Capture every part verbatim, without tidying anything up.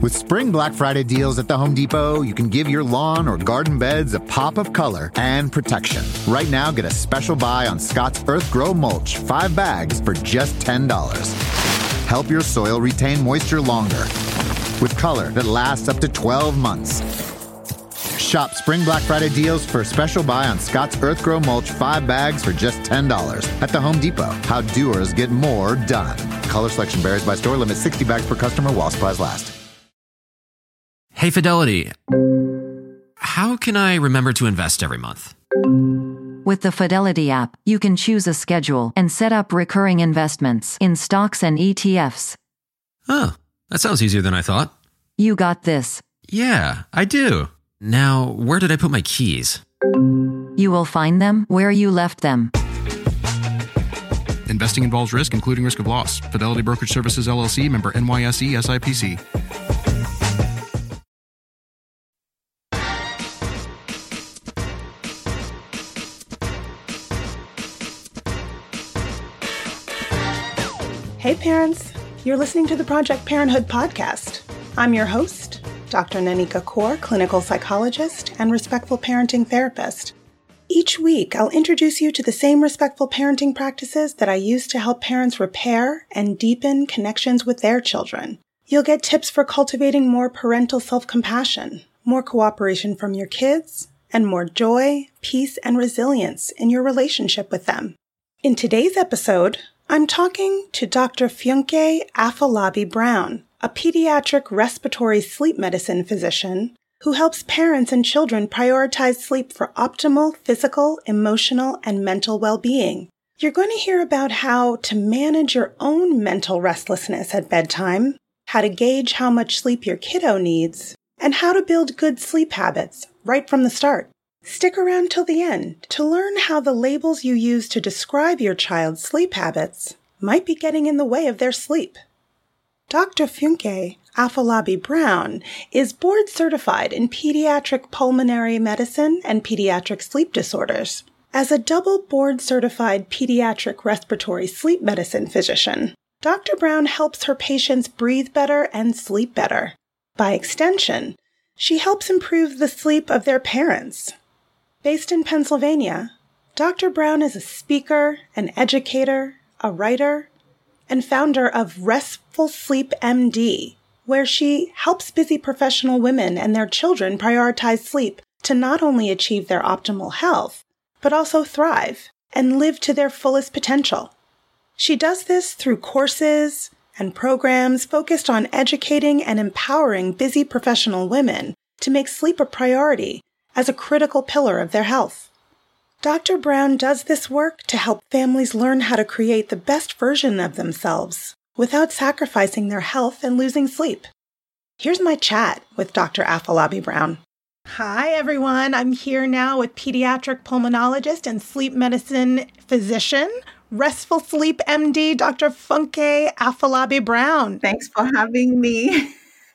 With spring Black Friday deals at the Home Depot, you can give your lawn or garden beds a pop of color and protection. Right now, get a special buy on Scott's Earth Grow Mulch, five bags for just ten dollars. Help your soil retain moisture longer with color that lasts up to twelve months. Shop spring Black Friday deals for a special buy on Scott's Earth Grow Mulch, five bags for just ten dollars at the Home Depot. How doers get more done. Color selection varies by store. Limit sixty bags per customer while supplies last. Hey, Fidelity. How can I remember to invest every month? With the Fidelity app, you can choose a schedule and set up recurring investments in stocks and E T Fs. Oh, that sounds easier than I thought. You got this. Yeah, I do. Now, where did I put my keys? You will find them where you left them. Investing involves risk, including risk of loss. Fidelity Brokerage Services, L L C, member N Y S E, S I P C. Hey parents, you're listening to the Project Parenthood podcast. I'm your host, Doctor Nanika Kaur, clinical psychologist and respectful parenting therapist. Each week, I'll introduce you to the same respectful parenting practices that I use to help parents repair and deepen connections with their children. You'll get tips for cultivating more parental self-compassion, more cooperation from your kids, and more joy, peace, and resilience in your relationship with them. In today's episode, I'm talking to Doctor Funke Afolabi Brown, a pediatric respiratory sleep medicine physician who helps parents and children prioritize sleep for optimal physical, emotional, and mental well-being. You're going to hear about how to manage your own mental restlessness at bedtime, how to gauge how much sleep your kiddo needs, and how to build good sleep habits right from the start. Stick around till the end to learn how the labels you use to describe your child's sleep habits might be getting in the way of their sleep. Doctor Funke Afolabi Brown is board certified in pediatric pulmonary medicine and pediatric sleep disorders. As a double board certified pediatric respiratory sleep medicine physician, Doctor Brown helps her patients breathe better and sleep better. By extension, she helps improve the sleep of their parents. Based in Pennsylvania, Doctor Brown is a speaker, an educator, a writer, and founder of Restful Sleep M D, where she helps busy professional women and their children prioritize sleep to not only achieve their optimal health, but also thrive and live to their fullest potential. She does this through courses and programs focused on educating and empowering busy professional women to make sleep a priority as a critical pillar of their health. Doctor Brown does this work to help families learn how to create the best version of themselves without sacrificing their health and losing sleep. Here's my chat with Doctor Afolabi Brown. Hi, everyone. I'm here now with pediatric pulmonologist and sleep medicine physician, Restful Sleep M D, Doctor Funke Afolabi Brown. Thanks for having me.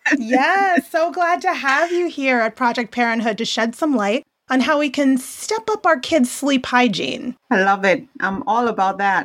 Yes, so glad to have you here at Project Parenthood to shed some light on how we can step up our kids' sleep hygiene. I love it. I'm all about that.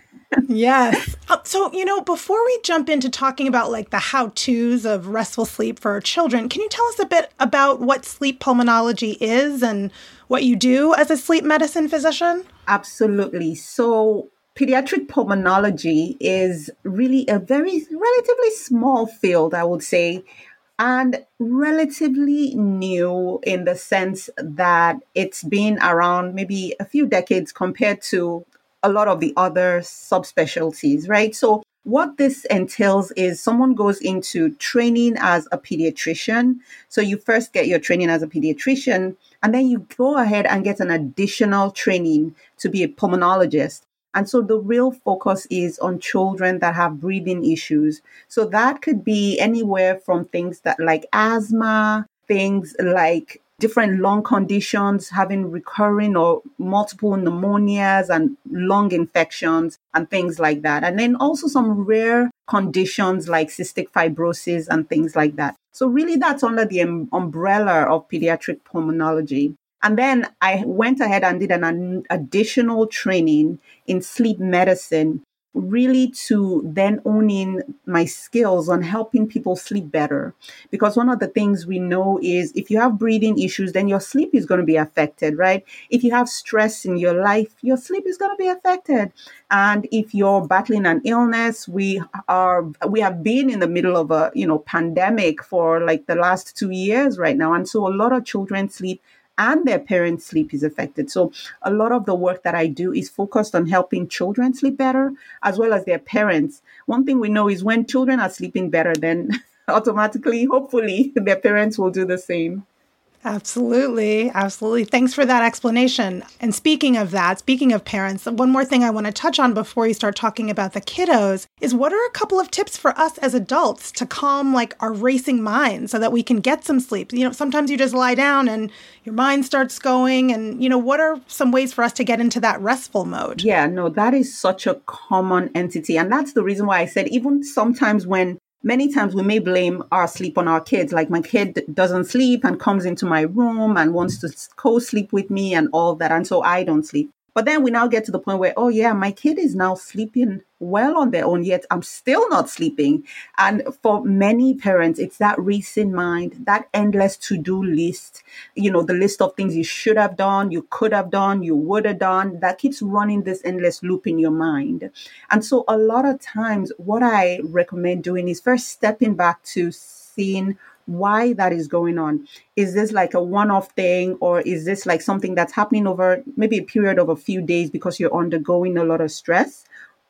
Yes. So, you know, before we jump into talking about like the how-tos of restful sleep for our children, can you tell us a bit about what sleep pulmonology is and what you do as a sleep medicine physician? Absolutely. So pediatric pulmonology is really a very relatively small field, I would say, and relatively new in the sense that it's been around maybe a few decades compared to a lot of the other subspecialties, right? So what this entails is someone goes into training as a pediatrician. So you first get your training as a pediatrician, and then you go ahead and get an additional training to be a pulmonologist. And so the real focus is on children that have breathing issues. So that could be anywhere from things that like asthma, things like different lung conditions, having recurring or multiple pneumonias and lung infections and things like that. And then also some rare conditions like cystic fibrosis and things like that. So really that's under the um, umbrella of pediatric pulmonology. And then I went ahead and did an, an additional training in sleep medicine. really to then own in my skills on helping people sleep better. Because one of the things we know is if you have breathing issues, then your sleep is going to be affected, right? If you have stress in your life, your sleep is going to be affected. And if you're battling an illness, we are, we have been in the middle of a, you know, pandemic for like the last two years right now. And so a lot of children sleep and their parents' sleep is affected. So a lot of the work that I do is focused on helping children sleep better as well as their parents. One thing we know is when children are sleeping better, then automatically, hopefully, their parents will do the same. Absolutely. Absolutely. Thanks for that explanation. And speaking of that, speaking of parents, one more thing I want to touch on before you start talking about the kiddos is what are a couple of tips for us as adults to calm like our racing mind so that we can get some sleep? You know, sometimes you just lie down and your mind starts going. And, you know, what are some ways for us to get into that restful mode? Yeah, no, that is such a common entity. And that's the reason why I said even sometimes when Many times we may blame our sleep on our kids. Like my kid doesn't sleep and comes into my room and wants to co-sleep with me and all that. And so I don't sleep. But then we now get to the point where, oh yeah, my kid is now sleeping well on their own, yet I'm still not sleeping. And for many parents, it's that racing mind, that endless to-do list, you know, the list of things you should have done, you could have done, you would have done, that keeps running this endless loop in your mind. And so a lot of times what I recommend doing is first stepping back to seeing why that is going on. Is this like a one-off thing, or is this like something that's happening over maybe a period of a few days because you're undergoing a lot of stress?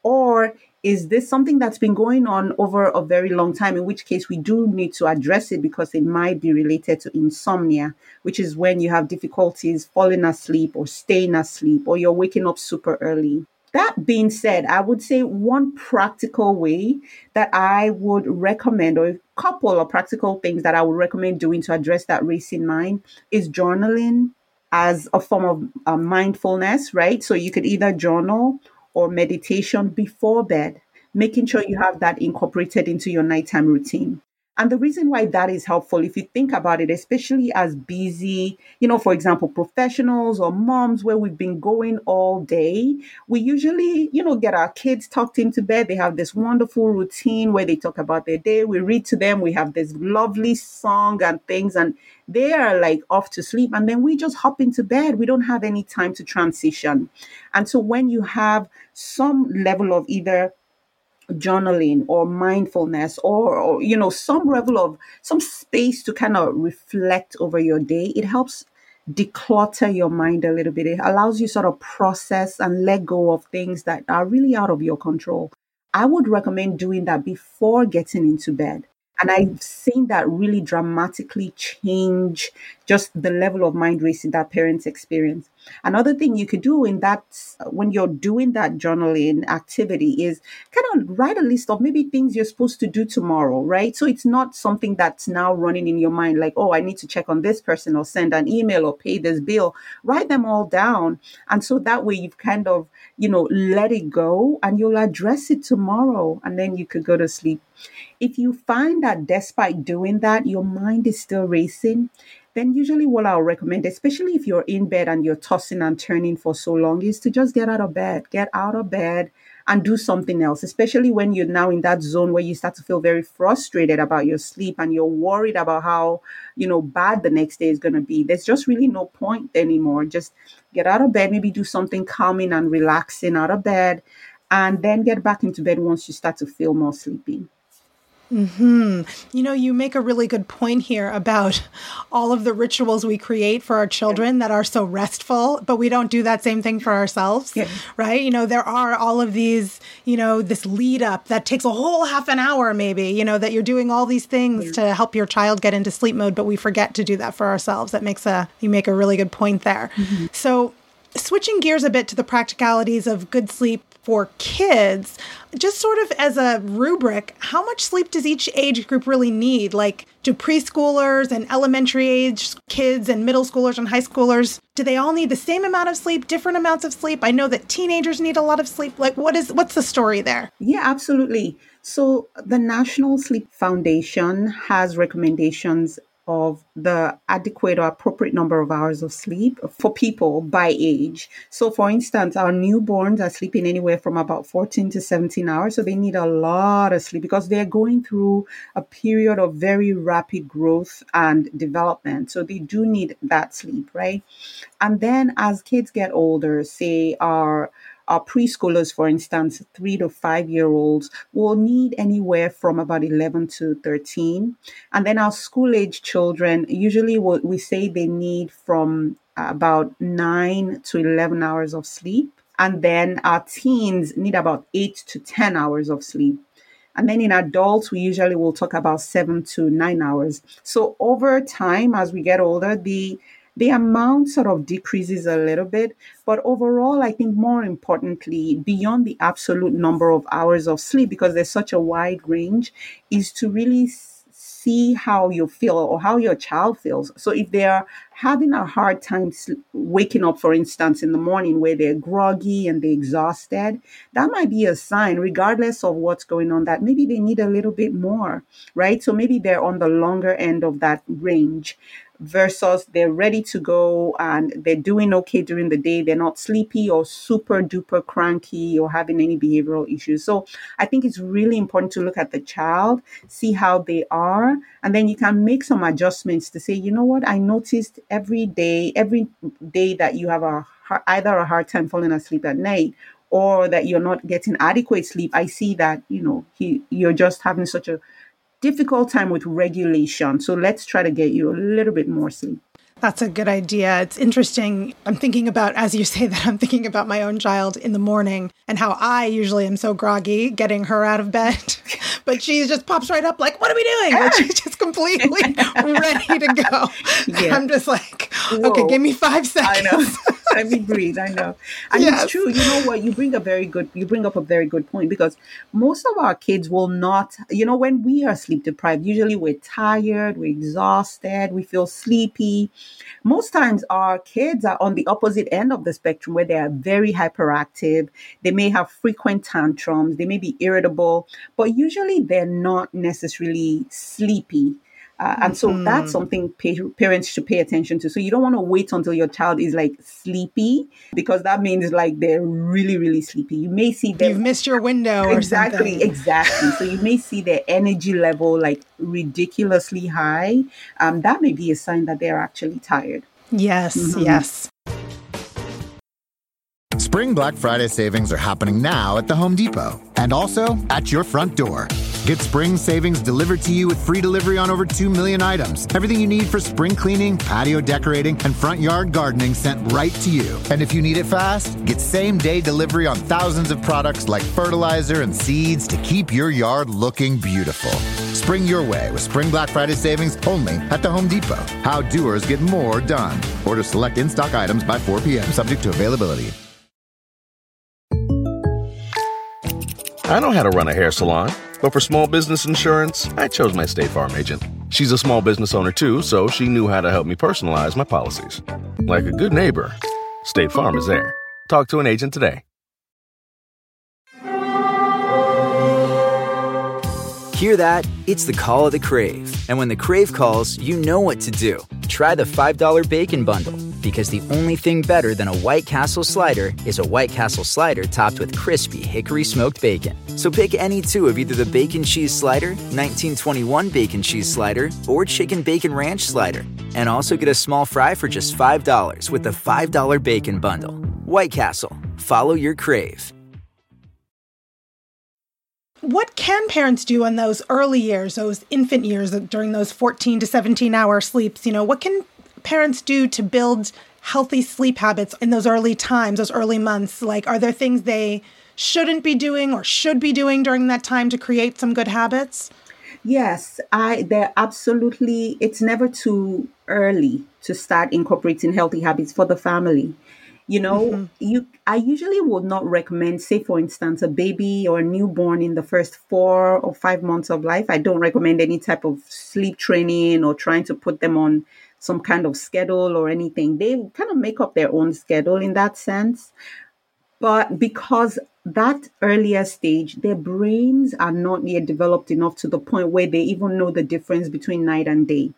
Or is this something that's been going on over a very long time, in which case we do need to address it because it might be related to insomnia, which is when you have difficulties falling asleep or staying asleep, or you're waking up super early. That being said, I would say one practical way that I would recommend, or a couple of practical things that I would recommend doing to address that racing mind, is journaling as a form of uh, mindfulness, right? So you could either journal or meditation before bed, making sure you have that incorporated into your nighttime routine. And the reason why that is helpful, if you think about it, especially as busy, you know, for example, professionals or moms where we've been going all day, we usually, you know, get our kids tucked into bed. They have this wonderful routine where they talk about their day. We read to them. We have this lovely song and things, and they are like off to sleep. And then we just hop into bed. We don't have any time to transition. And so when you have some level of either journaling or mindfulness or, or, you know, some level of some space to kind of reflect over your day, it helps declutter your mind a little bit. It allows you sort of process and let go of things that are really out of your control. I would recommend doing that before getting into bed. And I've seen that really dramatically change just the level of mind racing that parents experience. Another thing you could do in that, when you're doing that journaling activity, is kind of write a list of maybe things you're supposed to do tomorrow, right? So it's not something that's now running in your mind like, oh, I need to check on this person or send an email or pay this bill. Write them all down. And so that way you've kind of, you know, let it go and you'll address it tomorrow and then you could go to sleep. If you find that despite doing that, your mind is still racing, then usually what I'll recommend, especially if you're in bed and you're tossing and turning for so long, is to just get out of bed, get out of bed and do something else, especially when you're now in that zone where you start to feel very frustrated about your sleep and you're worried about how, you know, bad the next day is going to be. There's just really no point anymore. Just get out of bed, maybe do something calming and relaxing out of bed, and then get back into bed once you start to feel more sleepy. Hmm. You know, you make a really good point here about all of the rituals we create for our children that are so restful, but we don't do that same thing for ourselves, yeah. right? You know, there are all of these, you know, this lead up that takes a whole half an hour, maybe, you know, that you're doing all these things yeah. to help your child get into sleep mode, but we forget to do that for ourselves. That makes a, you make a really good point there. Mm-hmm. So switching gears a bit to the practicalities of good sleep for kids, just sort of as a rubric, how much sleep does each age group really need? Like, do preschoolers and elementary age kids and middle schoolers and high schoolers, do they all need the same amount of sleep, different amounts of sleep? I know that teenagers need a lot of sleep. Like, what is, what's the story there? Yeah, absolutely. So the National Sleep Foundation has recommendations of the adequate or appropriate number of hours of sleep for people by age. So for instance, our newborns are sleeping anywhere from about fourteen to seventeen hours. So they need a lot of sleep because they're going through a period of very rapid growth and development. So they do need that sleep, right? And then as kids get older, say our Our preschoolers, for instance, three to five year olds will need anywhere from about eleven to thirteen. And then our school age children, usually what we say they need from about nine to eleven hours of sleep. And then our teens need about eight to ten hours of sleep. And then in adults, we usually will talk about seven to nine hours. So over time, as we get older, the the amount sort of decreases a little bit. But overall, I think more importantly, beyond the absolute number of hours of sleep, because there's such a wide range, is to really see how you feel or how your child feels. So if they're having a hard time waking up, for instance, in the morning where they're groggy and they're exhausted, that might be a sign, regardless of what's going on, that maybe they need a little bit more, right? So maybe they're on the longer end of that range versus they're ready to go and they're doing okay during the day. They're not sleepy or super duper cranky or having any behavioral issues. So I think it's really important to look at the child, see how they are, and then you can make some adjustments to say, you know what, I noticed every day, every day that you have a either a hard time falling asleep at night or that you're not getting adequate sleep. I see that, you know, he, you're just having such a difficult time with regulation. So let's try to get you a little bit more sleep. That's a good idea. It's interesting. I'm thinking about, as you say that, I'm thinking about my own child in the morning and how I usually am so groggy getting her out of bed. But she just pops right up like, what are we doing? Like she's just completely ready to go. Yeah. I'm just like, Whoa. okay, give me five seconds. I know. Let me breathe. I know. And yes. It's true. You know what? You bring a very good, you bring up a very good point, because most of our kids will not, you know, when we are sleep deprived, usually we're tired, we're exhausted, we feel sleepy. Most times our kids are on the opposite end of the spectrum where they are very hyperactive. They may have frequent tantrums. They may be irritable, but usually they're not necessarily sleepy. Uh, and so mm-hmm. that's something pa- parents should pay attention to. So you don't want to wait until your child is like sleepy, because that means like they're really, really sleepy. You may see them. You've missed your window or exactly, something. Exactly. So you may see their energy level like ridiculously high. Um, that may be a sign that they're actually tired. Yes, mm-hmm. yes. Spring Black Friday savings are happening now at the Home Depot and also at your front door. Get spring savings delivered to you with free delivery on over two million items. Everything you need for spring cleaning, patio decorating, and front yard gardening sent right to you. And if you need it fast, get same-day delivery on thousands of products like fertilizer and seeds to keep your yard looking beautiful. Spring your way with Spring Black Friday savings only at the Home Depot. How doers get more done. Order select in-stock items by four p.m. subject to availability. I know how to run a hair salon, but for small business insurance, I chose my State Farm agent. She's a small business owner too, so she knew how to help me personalize my policies. Like a good neighbor, State Farm is there. Talk to an agent today. Hear that? It's the call of the Crave. And when the Crave calls, you know what to do. Try the five dollar Bacon Bundle, because the only thing better than a White Castle slider is a White Castle slider topped with crispy hickory smoked bacon. So pick any two of either the Bacon Cheese Slider, nineteen twenty-one Bacon Cheese Slider, or Chicken Bacon Ranch Slider. And also get a small fry for just five dollars with the five dollar Bacon Bundle. White Castle. Follow your Crave. What can parents do in those early years, those infant years, during those fourteen to seventeen hour sleeps? You know, what can parents do to build healthy sleep habits in those early times, those early months? Like, are there things they shouldn't be doing or should be doing during that time to create some good habits? Yes, I there absolutely, it's never too early to start incorporating healthy habits for the family. You know, mm-hmm. you I usually would not recommend, say, for instance, a baby or a newborn in the first four or five months of life. I don't recommend any type of sleep training or trying to put them on some kind of schedule or anything. They kind of make up their own schedule in that sense. But because that earlier stage, their brains are not yet developed enough to the point where they even know the difference between night and day.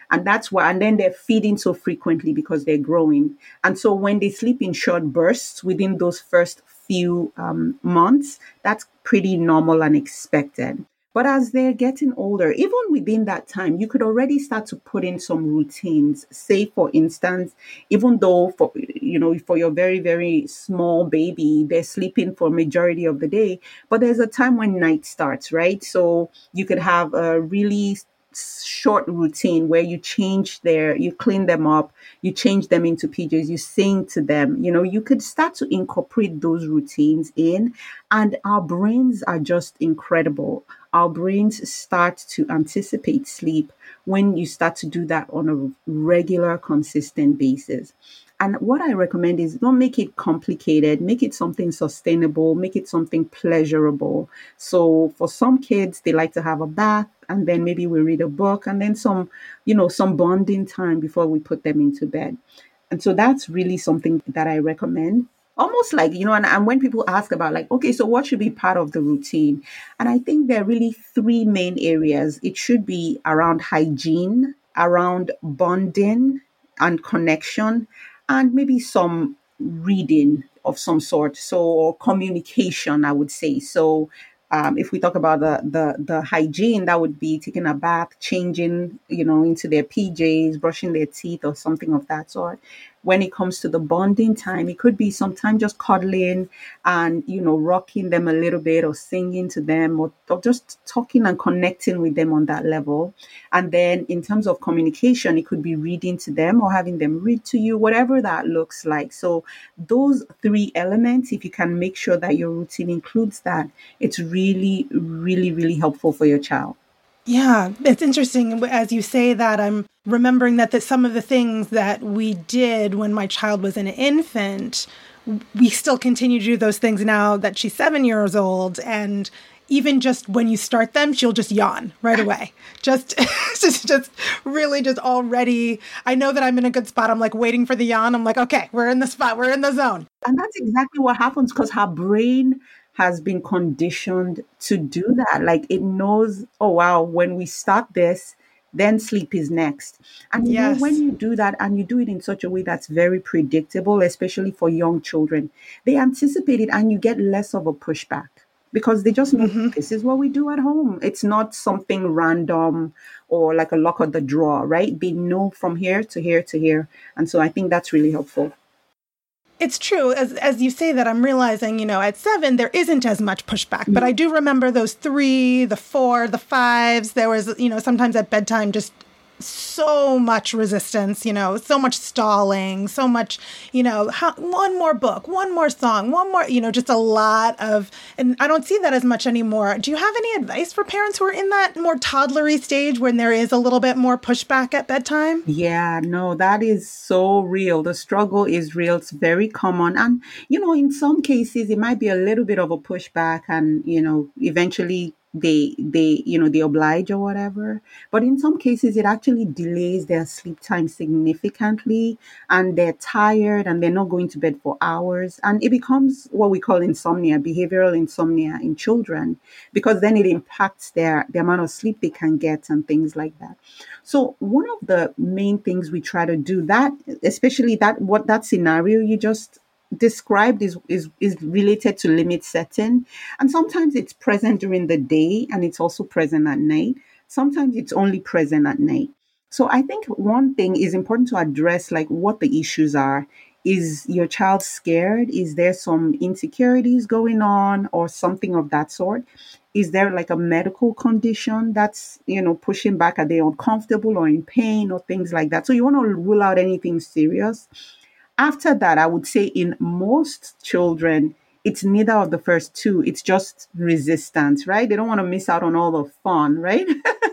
And that's why, and then they're feeding so frequently because they're growing. And so when they sleep in short bursts within those first few um, months, that's pretty normal and expected. But as they're getting older, even within that time, you could already start to put in some routines. Say, for instance, even though for you know for your very very small baby, they're sleeping for majority of the day, but there's a time when night starts, right? So you could have a really short routine where you change their, you clean them up, you change them into P Js, you sing to them. You know, you could start to incorporate those routines in, and our brains are just incredible. Our brains start to anticipate sleep when you start to do that on a regular, consistent basis. And what I recommend is don't make it complicated, make it something sustainable, make it something pleasurable. So for some kids, they like to have a bath and then maybe we read a book and then some, you know, some bonding time before we put them into bed. And so that's really something that I recommend. Almost like, you know, and, and when people ask about like, okay, so what should be part of the routine? And I think there are really three main areas. It should be around hygiene, around bonding and connection, and maybe some reading of some sort. So, or communication, I would say. So, um, if we talk about the, the the hygiene, that would be taking a bath, changing, you know, into their P Js, brushing their teeth, or something of that sort. When it comes to the bonding time, it could be sometime just cuddling and, you know, rocking them a little bit or singing to them or, or just talking and connecting with them on that level. And then in terms of communication, it could be reading to them or having them read to you, whatever that looks like. So those three elements, if you can make sure that your routine includes that, it's really, really, really helpful for your child. Yeah, it's interesting. As you say that, I'm remembering that, that some of the things that we did when my child was an infant, we still continue to do those things now that she's seven years old. And even just when you start them, she'll just yawn right away. Just, just, just really just already, I know that I'm in a good spot. I'm like waiting for the yawn. I'm like, okay, we're in the spot. We're in the zone. And that's exactly what happens because her brain has been conditioned to do that. Like it knows, oh, wow, when we start this, then sleep is next. And you Yes. know, when you do that and you do it in such a way that's very predictable, especially for young children, they anticipate it and you get less of a pushback because they just know Mm-hmm. this is what we do at home. It's not something random or like a luck of the draw, right? They know from here to here to here. And so I think that's really helpful. It's true. As as you say that, I'm realizing, you know, at seven, there isn't as much pushback. But I do remember those three, the four, the fives. There was, you know, sometimes at bedtime, just so much resistance, you know, so much stalling, so much, you know, how, one more book, one more song, one more, you know, just a lot of, and I don't see that as much anymore. Do you have any advice for parents who are in that more toddlery stage when there is a little bit more pushback at bedtime? Yeah, no, that is so real. The struggle is real. It's very common. And, you know, in some cases, it might be a little bit of a pushback and, you know, eventually they, they, you know, they oblige or whatever. But in some cases, it actually delays their sleep time significantly and they're tired and they're not going to bed for hours. And it becomes what we call insomnia, behavioral insomnia in children, because then it impacts their, the amount of sleep they can get and things like that. So one of the main things we try to do that, especially that what that scenario you just described is, is is related to limit setting. And sometimes it's present during the day and it's also present at night. Sometimes it's only present at night. So I think one thing is important to address, like what the issues are. Is your child scared? Is there some insecurities going on or something of that sort? Is there like a medical condition that's, you know, pushing back? Are they uncomfortable or in pain or things like that? So you want to rule out anything serious. After that, I would say in most children, it's neither of the first two. It's just resistance, right? They don't want to miss out on all the fun, right?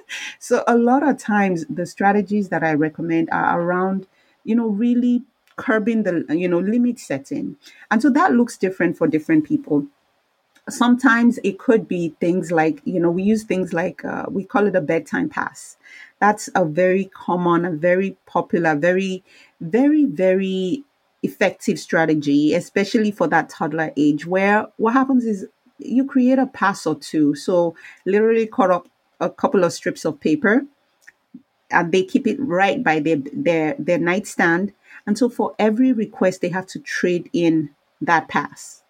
So a lot of times the strategies that I recommend are around, you know, really curbing the, you know, limit setting. And so that looks different for different people. Sometimes it could be things like, you know, we use things like, uh, we call it a bedtime pass. That's a very common, a very popular, very, very, very effective strategy, especially for that toddler age, where what happens is you create a pass or two. So literally cut up a couple of strips of paper and they keep it right by their, their, their nightstand. And so for every request, they have to trade in that pass.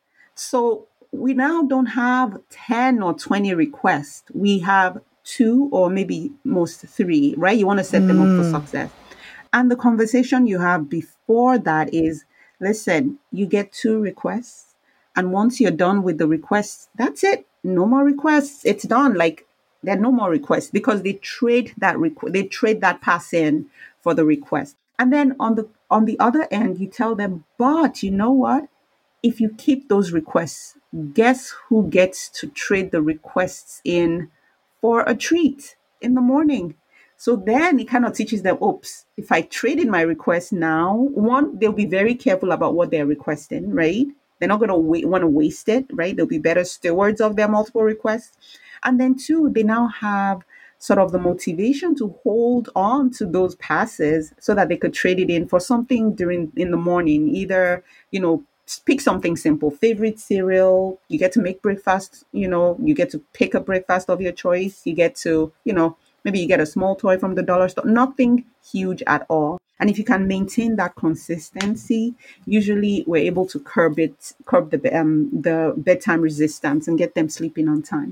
So we now don't have ten or twenty requests. We have two or maybe most three, right? You want to set them up for success. And the conversation you have before that is, listen, you get two requests. And once you're done with the requests, that's it. No more requests. It's done. Like, there are no more requests because they trade that requ- they trade that pass in for the request. And then on the on the other end, you tell them, but you know what? If you keep those requests, guess who gets to trade the requests in for a treat in the morning? So then it kind of teaches them, oops, if I trade in my request now, one, they'll be very careful about what they're requesting, right? They're not going to wa- want to waste it, right? They'll be better stewards of their multiple requests. And then two, they now have sort of the motivation to hold on to those passes so that they could trade it in for something during in the morning, either, you know, pick something simple, favorite cereal, you get to make breakfast, you know, you get to pick a breakfast of your choice, you get to, you know, maybe you get a small toy from the dollar store, nothing huge at all. And if you can maintain that consistency, usually we're able to curb it, curb the um, the bedtime resistance and get them sleeping on time.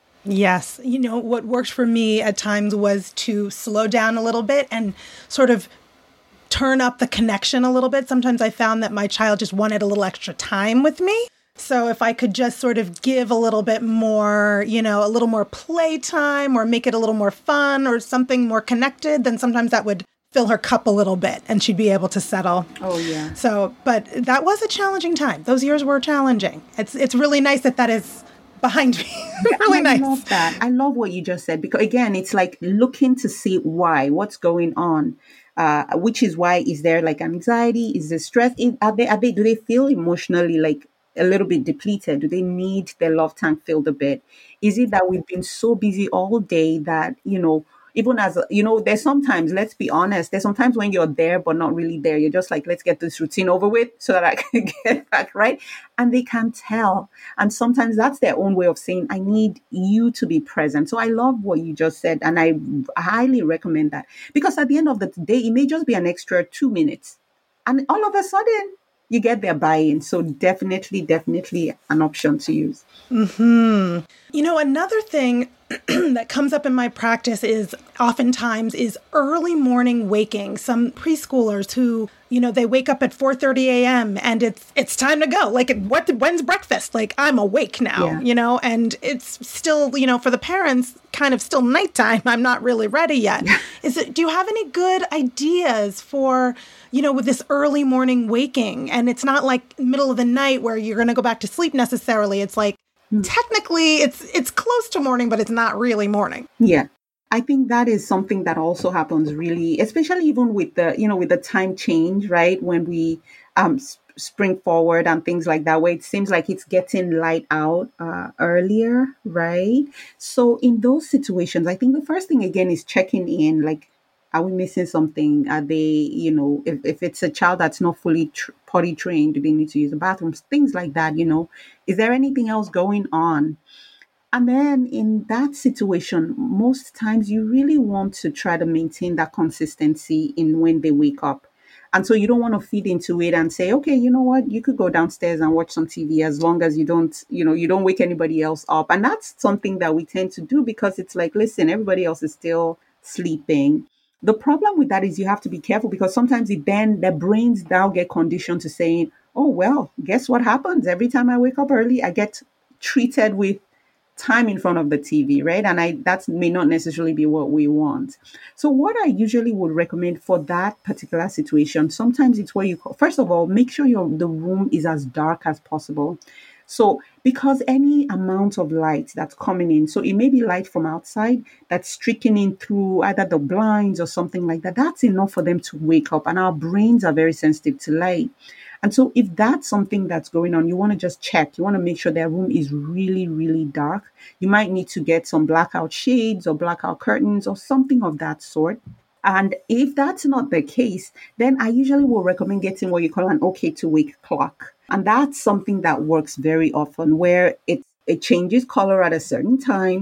Yes. You know, what worked for me at times was to slow down a little bit and sort of turn up the connection a little bit. Sometimes I found that my child just wanted a little extra time with me. So if I could just sort of give a little bit more, you know, a little more playtime or make it a little more fun or something more connected, then sometimes that would fill her cup a little bit and she'd be able to settle. Oh, yeah. So, but that was a challenging time. Those years were challenging. It's it's really nice that that is behind me. Really I nice. I love that. I love what you just said because, again, it's like looking to see why, what's going on. Uh, which is why, is there like anxiety? Is there stress? Are they, are they, do they feel emotionally like a little bit depleted? Do they need their love tank filled a bit? Is it that we've been so busy all day that, you know, even as, you know, there's sometimes, let's be honest, there's sometimes when you're there, but not really there. You're just like, let's get this routine over with so that I can get back, right? And they can tell. And sometimes that's their own way of saying, I need you to be present. So I love what you just said. And I highly recommend that because at the end of the day, it may just be an extra two minutes. And all of a sudden, you get their buy-in. So definitely, definitely an option to use. Hmm. You know, another thing that comes up in my practice is oftentimes is early morning waking. Some preschoolers who, you know, they wake up at four thirty a.m. and it's it's time to go. Like, what? When's breakfast? Like, I'm awake now, yeah. you know, and it's still, you know, for the parents, kind of still nighttime. I'm not really ready yet. Is it? Do you have any good ideas for, you know, with this early morning waking? And it's not like middle of the night where you're going to go back to sleep necessarily. It's like, technically, it's it's close to morning, but it's not really morning. Yeah. I think that is something that also happens really, especially even with the, you know, with the time change, right? When we um, spring forward and things like that, where it seems like it's getting light out uh, earlier, right? So in those situations, I think the first thing, again, is checking in, like, are we missing something? Are they, you know, if, if it's a child that's not fully tr- potty trained, do they need to use the bathrooms? Things like that, you know. Is there anything else going on? And then in that situation, most times you really want to try to maintain that consistency in when they wake up. And so you don't want to feed into it and say, okay, you know what, you could go downstairs and watch some T V as long as you don't, you know, you don't wake anybody else up. And that's something that we tend to do because it's like, listen, everybody else is still sleeping. The problem with that is you have to be careful because sometimes it then their brains now get conditioned to saying, oh, well, guess what happens? Every time I wake up early, I get treated with time in front of the T V, right? And I that may not necessarily be what we want. So what I usually would recommend for that particular situation, sometimes it's where you, first of all, make sure your the room is as dark as possible. So because any amount of light that's coming in, so it may be light from outside that's streaking in through either the blinds or something like that, that's enough for them to wake up. And our brains are very sensitive to light. And so if that's something that's going on, you want to just check. You want to make sure their room is really, really dark. You might need to get some blackout shades or blackout curtains or something of that sort. And if that's not the case, then I usually will recommend getting what you call an okay to wake clock. And that's something that works very often where it, it changes color at a certain time.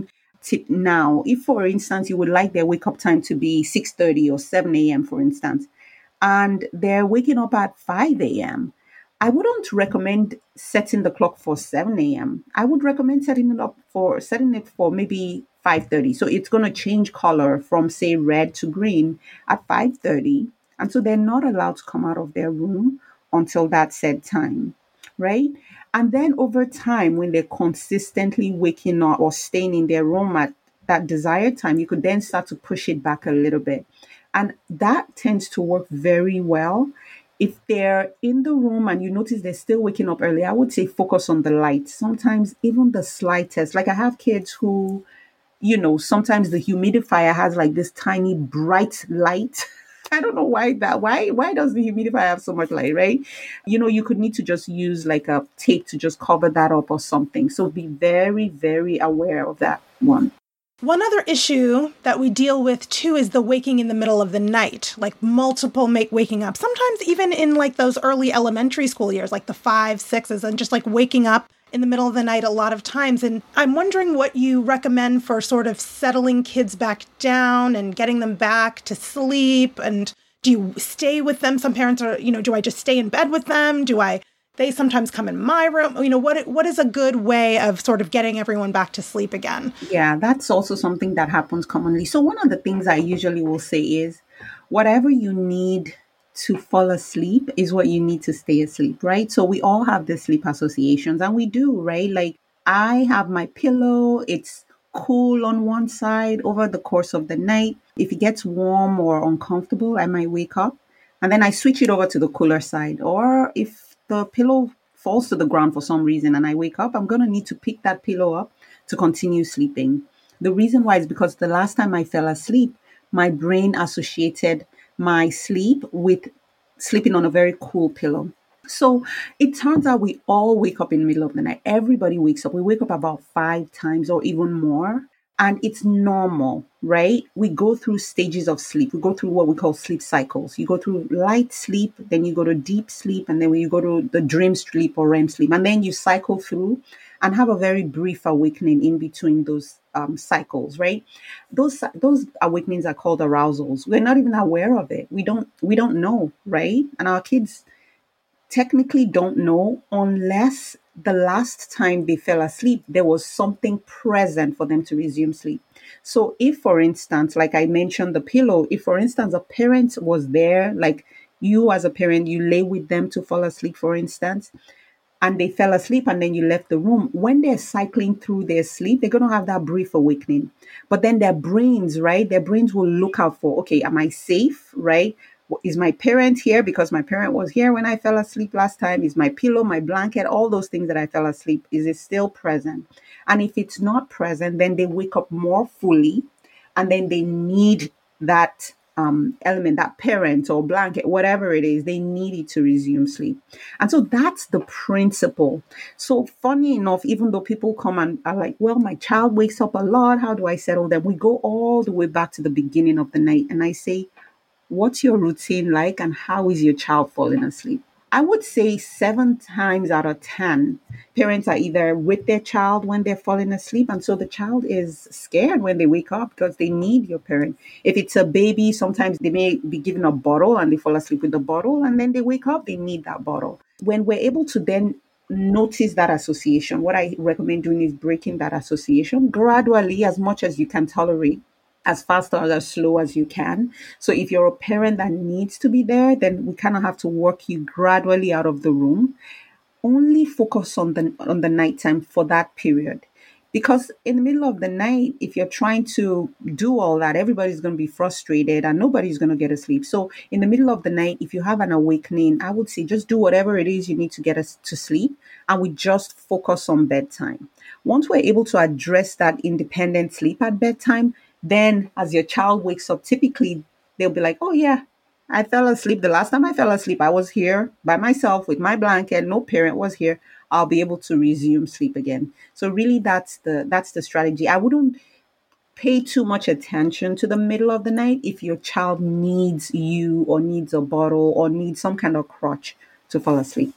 tip now. If, for instance, you would like their wake up time to be six thirty or seven a.m., for instance, and they're waking up at five a.m., I wouldn't recommend setting the clock for seven a.m. I would recommend setting it up for setting it for maybe five thirty. So it's going to change color from, say, red to green at five thirty. And so they're not allowed to come out of their room until that said time, right? And then over time, when they're consistently waking up or staying in their room at that desired time, you could then start to push it back a little bit. And that tends to work very well. If they're in the room and you notice they're still waking up early, I would say focus on the light. Sometimes even the slightest, like I have kids who, you know, sometimes the humidifier has like this tiny bright light. I don't know why that, why, why does the humidifier have so much light, right? You know, you could need to just use like a tape to just cover that up or something. So be very, very aware of that one. One other issue that we deal with too is the waking in the middle of the night, like multiple make waking up. Sometimes even in like those early elementary school years, like the five, sixes, and just like waking up in the middle of the night a lot of times. And I'm wondering what you recommend for sort of settling kids back down and getting them back to sleep. And do you stay with them? Some parents are, you know, do I just stay in bed with them? Do I, they sometimes come in my room? You know, what what is a good way of sort of getting everyone back to sleep again? Yeah, that's also something that happens commonly. So one of the things I usually will say is whatever you need to fall asleep is what you need to stay asleep, right? So we all have the sleep associations, and we do, right? Like I have my pillow, it's cool on one side over the course of the night. If it gets warm or uncomfortable, I might wake up and then I switch it over to the cooler side. Or if the pillow falls to the ground for some reason and I wake up, I'm going to need to pick that pillow up to continue sleeping. The reason why is because the last time I fell asleep, my brain associated my sleep with sleeping on a very cool pillow. So it turns out we all wake up in the middle of the night. Everybody wakes up. We wake up about five times or even more. And it's normal, right? We go through stages of sleep. We go through what we call sleep cycles. You go through light sleep, then you go to deep sleep, and then when you go to the dream sleep or R E M sleep, and then you cycle through and have a very brief awakening in between those um, cycles, right? Those those awakenings are called arousals. We're not even aware of it. We don't we don't know, right? And our kids technically don't know unless the last time they fell asleep, there was something present for them to resume sleep. So if, for instance, like I mentioned, the pillow, if, for instance, a parent was there, like you as a parent, you lay with them to fall asleep, for instance, and they fell asleep and then you left the room, when they're cycling through their sleep, they're going to have that brief awakening. But then their brains, right, their brains will look out for, okay, am I safe, right? Is my parent here because my parent was here when I fell asleep last time? Is my pillow, my blanket, all those things that I fell asleep, is it still present? And if it's not present, then they wake up more fully and then they need that um, element, that parent or blanket, whatever it is, they need it to resume sleep. And so that's the principle. So funny enough, even though people come and are like, well, my child wakes up a lot, how do I settle them? We go all the way back to the beginning of the night. And I say, what's your routine like and how is your child falling asleep? I would say seven times out of ten, parents are either with their child when they're falling asleep. And so the child is scared when they wake up because they need your parent. If it's a baby, sometimes they may be given a bottle and they fall asleep with the bottle and then they wake up, they need that bottle. When we're able to then notice that association, what I recommend doing is breaking that association gradually as much as you can tolerate, as fast or as slow as you can. So if you're a parent that needs to be there, then we kind of have to work you gradually out of the room. Only focus on the on the nighttime for that period. Because in the middle of the night, if you're trying to do all that, everybody's going to be frustrated and nobody's going to get asleep. So in the middle of the night, if you have an awakening, I would say just do whatever it is you need to get us to sleep. And we just focus on bedtime. Once we're able to address that independent sleep at bedtime, then as your child wakes up, typically they'll be like, oh yeah, I fell asleep. The last time I fell asleep, I was here by myself with my blanket. No parent was here. I'll be able to resume sleep again. So really that's the that's the strategy. I wouldn't pay too much attention to the middle of the night if your child needs you or needs a bottle or needs some kind of crutch to fall asleep.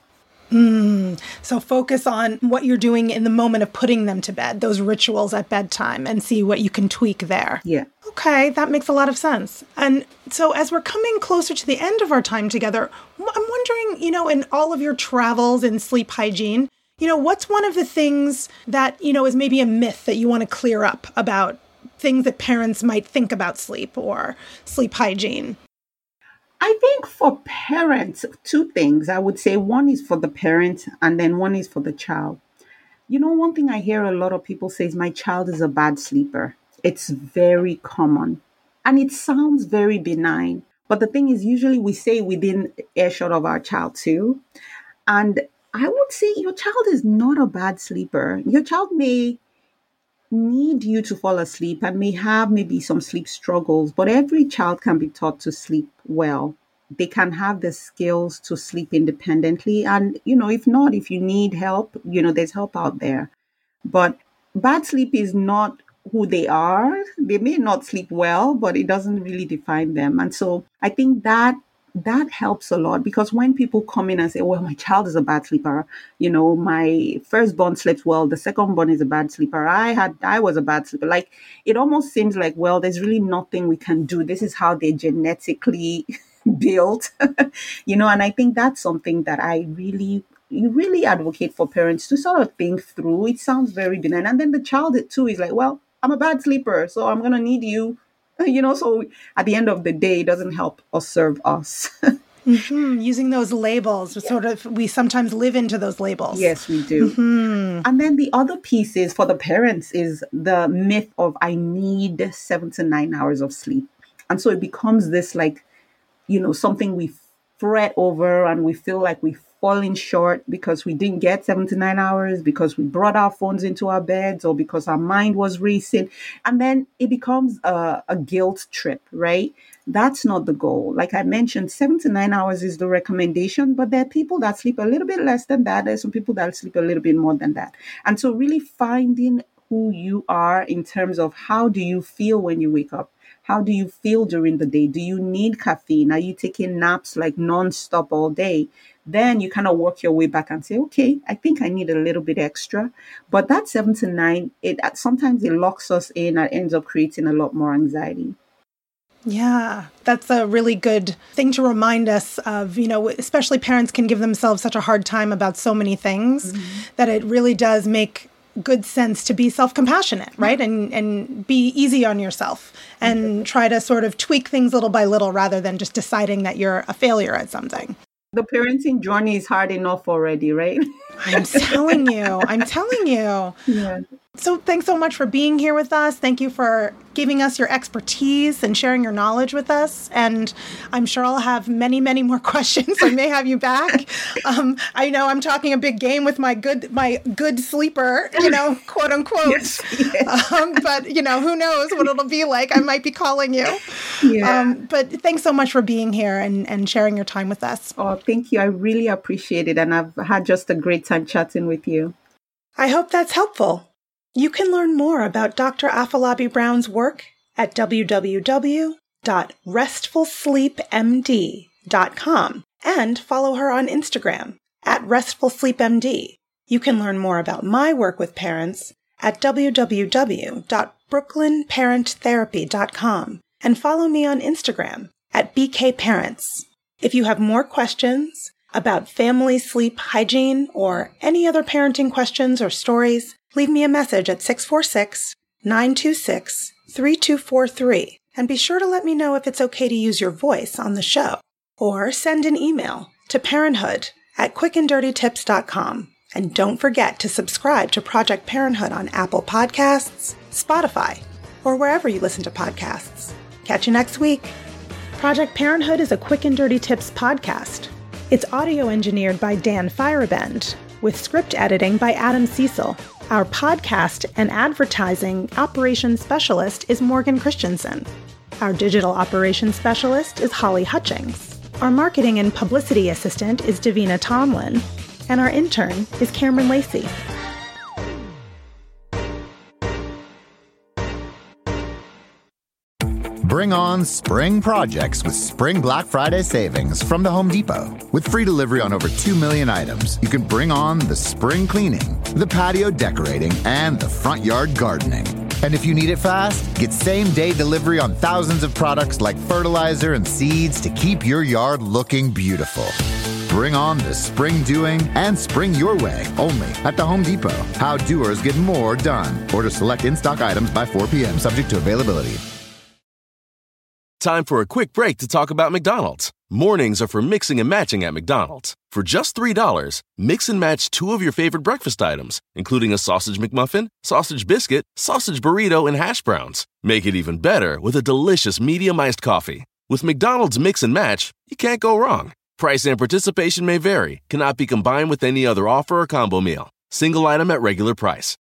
Mm. So focus on what you're doing in the moment of putting them to bed, those rituals at bedtime, and see what you can tweak there. Yeah. Okay, that makes a lot of sense. And so as we're coming closer to the end of our time together, I'm wondering, you know, in all of your travels in sleep hygiene, you know, what's one of the things that, you know, is maybe a myth that you want to clear up about things that parents might think about sleep or sleep hygiene? I think for parents, two things. I would say one is for the parent and then one is for the child. You know, one thing I hear a lot of people say is my child is a bad sleeper. It's very common and it sounds very benign. But the thing is, usually we say within earshot of our child too. And I would say your child is not a bad sleeper. Your child may need you to fall asleep and may have maybe some sleep struggles, but every child can be taught to sleep well. They can have the skills to sleep independently. And, you know, if not, if you need help, you know, there's help out there. But bad sleep is not who they are. They may not sleep well, but it doesn't really define them. And so I think that that helps a lot, because when people come in and say, well, my child is a bad sleeper, you know, my firstborn slept well, the secondborn is a bad sleeper, I had, I was a bad sleeper. Like, it almost seems like, well, there's really nothing we can do. This is how they're genetically built, you know, and I think that's something that I really, really advocate for parents to sort of think through. It sounds very benign. And then the child too is like, well, I'm a bad sleeper, so I'm going to need you. You know, so at the end of the day, it doesn't help or serve us. Mm-hmm. Using those labels, yeah. Sort of, we sometimes live into those labels. Yes, we do. Mm-hmm. And then the other piece is for the parents is the myth of I need seven to nine hours of sleep. And so it becomes this like, you know, something we fret over and we feel like we've fallen short because we didn't get seven to nine hours, because we brought our phones into our beds, or because our mind was racing. And then it becomes a, a guilt trip, right? That's not the goal. Like I mentioned, seven to nine hours is the recommendation, but there are people that sleep a little bit less than that. There's some people that sleep a little bit more than that. And so really finding who you are in terms of how do you feel when you wake up? How do you feel during the day? Do you need caffeine? Are you taking naps like nonstop all day? Then you kind of work your way back and say, okay, I think I need a little bit extra. But that seven to nine, it sometimes it locks us in and ends up creating a lot more anxiety. Yeah, that's a really good thing to remind us of, you know, especially parents can give themselves such a hard time about so many things mm-hmm. that it really does make good sense to be self-compassionate, right? And and be easy on yourself and mm-hmm. try to sort of tweak things little by little rather than just deciding that you're a failure at something. The parenting journey is hard enough already, right? I'm telling you, I'm telling you. Yeah. So thanks so much for being here with us. Thank you for giving us your expertise and sharing your knowledge with us. And I'm sure I'll have many, many more questions. I may have you back. Um, I know I'm talking a big game with my good, my good sleeper, you know, quote unquote. Yes, yes. Um, but, you know, who knows what it'll be like. I might be calling you. Yeah. Um, but thanks so much for being here and, and sharing your time with us. Oh, thank you. I really appreciate it. And I've had just a great time chatting with you. I hope that's helpful. You can learn more about Doctor Afolabi Brown's work at w w w dot restful sleep m d dot com and follow her on Instagram at restful sleep m d. You can learn more about my work with parents at w w w dot brooklyn parent therapy dot com and follow me on Instagram at b k parents. If you have more questions about family sleep hygiene or any other parenting questions or stories, leave me a message at six four six, nine two six, three two four three, and be sure to let me know if it's okay to use your voice on the show. Or send an email to parenthood at quick and dirty tips dot com. And don't forget to subscribe to Project Parenthood on Apple Podcasts, Spotify, or wherever you listen to podcasts. Catch you next week. Project Parenthood is a Quick and Dirty Tips podcast. It's audio engineered by Dan Firebend, with script editing by Adam Cecil. Our podcast and advertising operations specialist is Morgan Christensen. Our digital operations specialist is Holly Hutchings. Our marketing and publicity assistant is Davina Tomlin. And our intern is Cameron Lacey. Bring on spring projects with Spring Black Friday savings from the Home Depot. With free delivery on over two million items, you can bring on the spring cleaning, the patio decorating, and the front yard gardening. And if you need it fast, get same-day delivery on thousands of products like fertilizer and seeds to keep your yard looking beautiful. Bring on the spring doing and spring your way only at the Home Depot. How doers get more done. Order select in-stock items by four p.m. subject to availability. Time for a quick break to talk about McDonald's. Mornings are for mixing and matching at McDonald's. For just three dollars, mix and match two of your favorite breakfast items, including a sausage McMuffin, sausage biscuit, sausage burrito, and hash browns. Make it even better with a delicious medium iced coffee. With McDonald's Mix and Match, you can't go wrong. Price and participation may vary, cannot be combined with any other offer or combo meal. Single item at regular price.